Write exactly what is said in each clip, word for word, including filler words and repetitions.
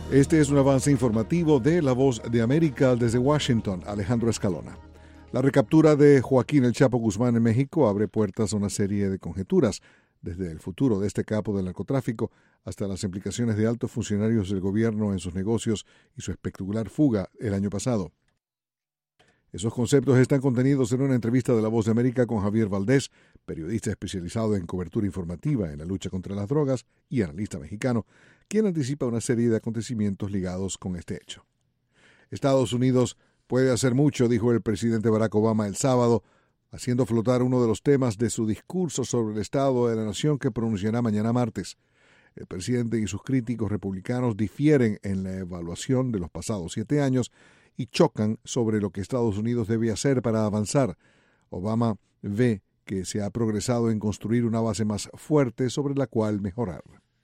Este es un avance informativo de La Voz de América desde Washington. Alejandro Escalona. La recaptura de Joaquín El Chapo Guzmán en México abre puertas a una serie de conjeturas, desde el futuro de este capo del narcotráfico hasta las implicaciones de altos funcionarios del gobierno en sus negocios y su espectacular fuga el año pasado. Esos conceptos están contenidos en una entrevista de La Voz de América con Javier Valdés, periodista especializado en cobertura informativa en la lucha contra las drogas y analista mexicano, quien anticipa una serie de acontecimientos ligados con este hecho. Estados Unidos puede hacer mucho, dijo el presidente Barack Obama el sábado, haciendo flotar uno de los temas de su discurso sobre el estado de la nación que pronunciará mañana martes. El presidente y sus críticos republicanos difieren en la evaluación de los pasados siete años y chocan sobre lo que Estados Unidos debe hacer para avanzar. Obama ve que se ha progresado en construir una base más fuerte sobre la cual mejorar.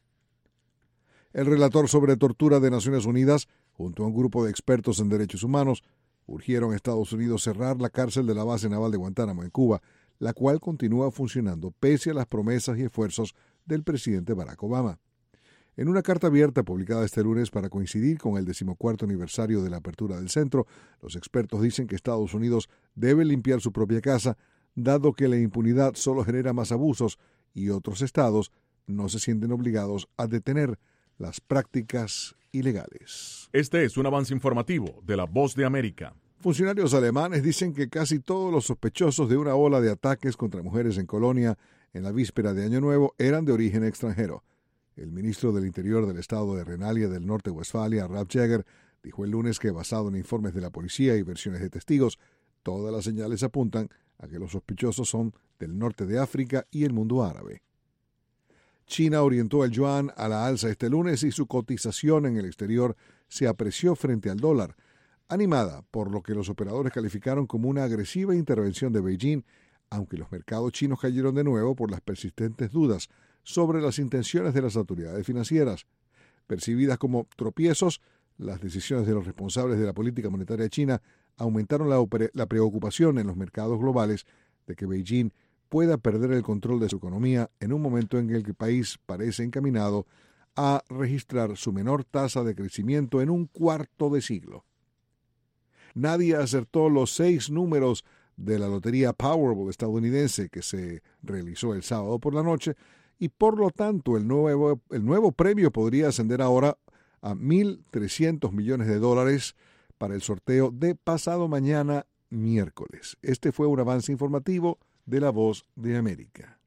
El relator sobre tortura de Naciones Unidas, junto a un grupo de expertos en derechos humanos, urgieron a Estados Unidos cerrar la cárcel de la base naval de Guantánamo en Cuba, la cual continúa funcionando pese a las promesas y esfuerzos del presidente Barack Obama. En una carta abierta publicada este lunes para coincidir con el decimocuarto aniversario de la apertura del centro, los expertos dicen que Estados Unidos debe limpiar su propia casa, dado que la impunidad solo genera más abusos y otros estados no se sienten obligados a detener las prácticas ilegales. Este es un avance informativo de La Voz de América. Funcionarios alemanes dicen que casi todos los sospechosos de una ola de ataques contra mujeres en Colonia en la víspera de Año Nuevo eran de origen extranjero. El ministro del Interior del estado de Renania del Norte-Westfalia, Ralf Jäger, dijo el lunes que, basado en informes de la policía y versiones de testigos, todas las señales apuntan a que los sospechosos son del norte de África y el mundo árabe. China orientó el yuan a la alza este lunes y su cotización en el exterior se apreció frente al dólar, animada por lo que los operadores calificaron como una agresiva intervención de Beijing, aunque los mercados chinos cayeron de nuevo por las persistentes dudas sobre las intenciones de las autoridades financieras. Percibidas como tropiezos, las decisiones de los responsables de la política monetaria china aumentaron la, la preocupación en los mercados globales de que Beijing pueda perder el control de su economía en un momento en el que el país parece encaminado a registrar su menor tasa de crecimiento en un cuarto de siglo. Nadie acertó los seis números de la lotería Powerball estadounidense que se realizó el sábado por la noche, y por lo tanto el nuevo, el nuevo premio podría ascender ahora a mil trescientos millones de dólares para el sorteo de pasado mañana miércoles. Este fue un avance informativo de La Voz de América.